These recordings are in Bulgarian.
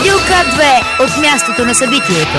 Радио К2 от мястото на събитието.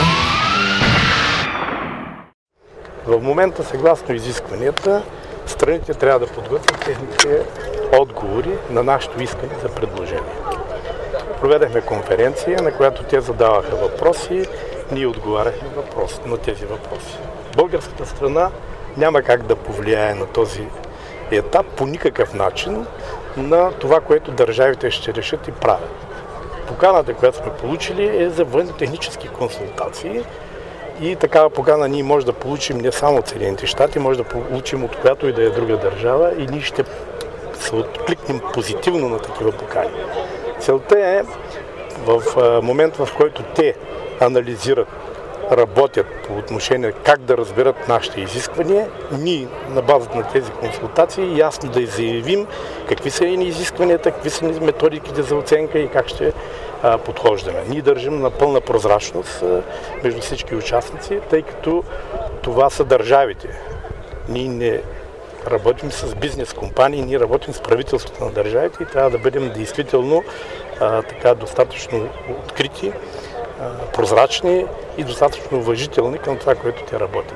В момента, съгласно изискванията, страните трябва да подготвят техните отговори на нашето искане за предложение. Проведахме конференция, на която те задаваха въпроси, ние отговаряхме на тези въпроси. Българската страна няма как да повлияе на този етап по никакъв начин на това, което държавите ще решат и правят. Поканата, която сме получили, е за военно-технически консултации и такава покана ние може да получим не само от Съединените щати, може да получим от която и да е друга държава и ние ще се откликнем позитивно на такива покани. Целта е в момент, в който те анализират, работят по отношение как да разберат нашите изисквания, ние на базата на тези консултации ясно да заявим какви са изискванията, какви са методиките за оценка и как ще подхождаме. Ние държим на пълна прозрачност между всички участници, тъй като това са държавите. Ние не работим с бизнес компании, ние работим с правителството на държавите и трябва да бъдем действително достатъчно открити, прозрачни и достатъчно уважителни към това, което те работят.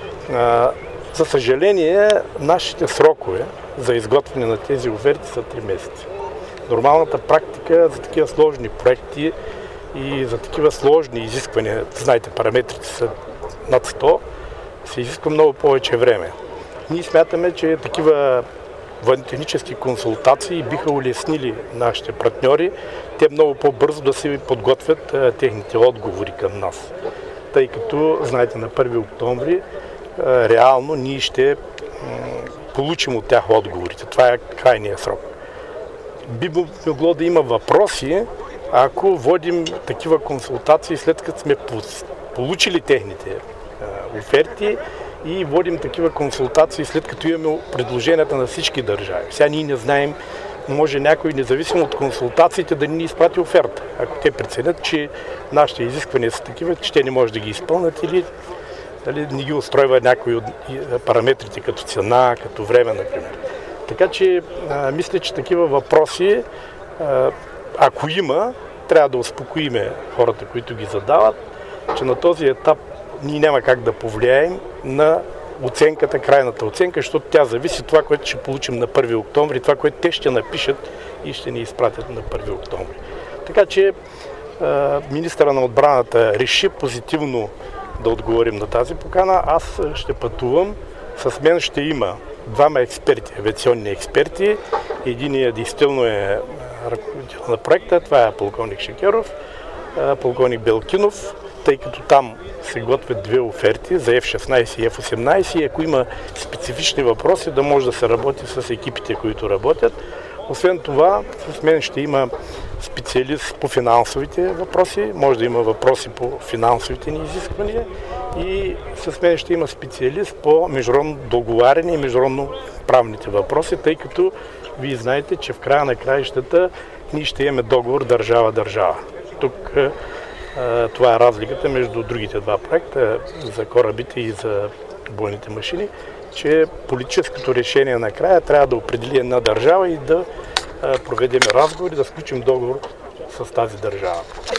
За съжаление, нашите срокове за изготвяне на тези оферти са 3 месеца. Нормалната практика за такива сложни проекти и за такива сложни изисквания, знаете, параметрите са над 100, се изисква много повече време. Ние смятаме, че такива военно-технически консултации биха улеснили нашите партньори, те много по-бързо да се подготвят техните отговори към нас. Тъй като, знаете, на 1 октомври реално ние ще получим от тях отговорите. Това е крайният срок. Би могло да има въпроси, ако водим такива консултации след като сме получили техните оферти и водим такива консултации след като имаме предложенията на всички държави. Сега ние не знаем, може някой, независимо от консултациите, да ни изпрати оферта. Ако те преценят, че нашите изисквания са такива, че те не може да ги изпълнят или не ги устройва някои от параметрите, като цена, като време, например. Така че мисля, че такива въпроси, ако има, трябва да успокоиме хората, които ги задават, че на този етап ние няма как да повлияем на оценката, крайната оценка, защото тя зависи от това, което ще получим на 1 октомври, това, което те ще напишат и ще ни изпратят на 1 октомври. Така че министъра на отбраната реши позитивно да отговорим на тази покана. Аз ще пътувам. С мен ще има 2 експерти, авиационни експерти. Единият действително е ръководител на проекта, това е полковник Шекеров, полковник Белкинов, тъй като там се готвят 2 оферти за F-16 и F-18 и ако има специфични въпроси, да може да се работи с екипите, които работят. Освен това, с мен ще има специалист по финансовите въпроси, може да има въпроси по финансовите ни изисквания и с мен ще има специалист по международно договаряне и международно правните въпроси, тъй като вие знаете, че в края на краищата ние ще имаме договор държава-държава. Тук това е разликата между другите 2 проекта за корабите и за бойните машини, че политическото решение накрая трябва да определи една държава и да проведем разговор и да сключим договор с тази държава.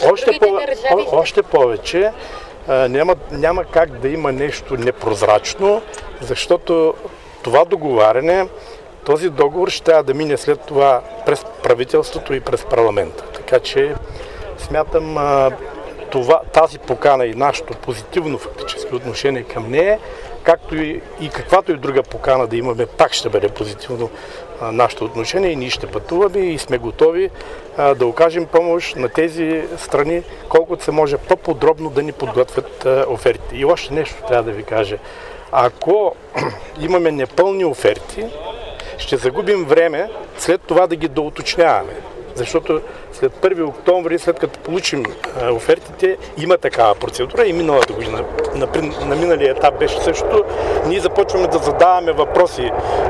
Още повече няма как да има нещо непрозрачно, защото това договаряне, този договор ще трябва да мине след това през правителството и през парламента. Така че смятам тази покана и нашето позитивно фактически отношение към нея, както и каквато и друга покана да имаме, пак ще бъде позитивно нашето отношение и ние ще пътуваме и сме готови да окажем помощ на тези страни, колкото се може по-подробно да ни подготвят офертите. И още нещо трябва да ви кажа. Ако имаме непълни оферти, ще загубим време след това да ги доуточняваме. Защото след 1 октомври, след като получим офертите, има такава процедура и миналата година, на миналия етап беше същото. Ние започваме да задаваме въпроси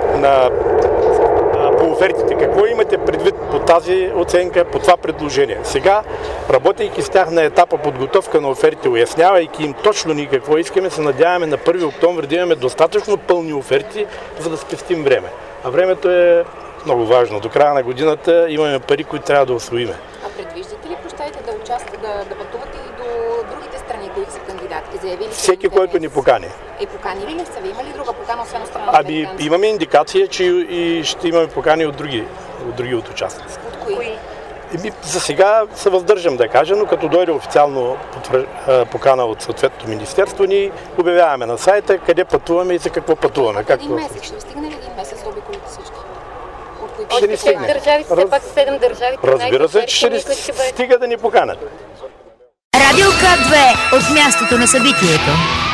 по офертите. Какво имате предвид по тази оценка, по това предложение? Сега, работейки с тях на етапа подготовка на офертите, уяснявайки им точно ние какво искаме, се надяваме на 1 октомври да имаме достатъчно пълни оферти, за да спестим време. А времето е много важно. До края на годината имаме пари, които трябва да усвоиме. А предвиждате ли, да да пътувате и до другите страни, които са кандидатки? Заявили Всеки, който ни покани. Поканили ли са ви? Има ли друга покана, освен от страна на американците? Имаме индикация, че и ще имаме покани от други от участници. От кои? За сега се въздържам да кажа, но като дойде официално покана от съответното министерство, ние обявяваме на сайта къде пътуваме и за какво пътуваме. Един месец. Ще ви стигне ли един месец да обиколите всички? Ще ни стигне. Държави, все пак 7 държави. Разбира се, че ще ни стига да ни поканат. Радио К2 от мястото на събитието.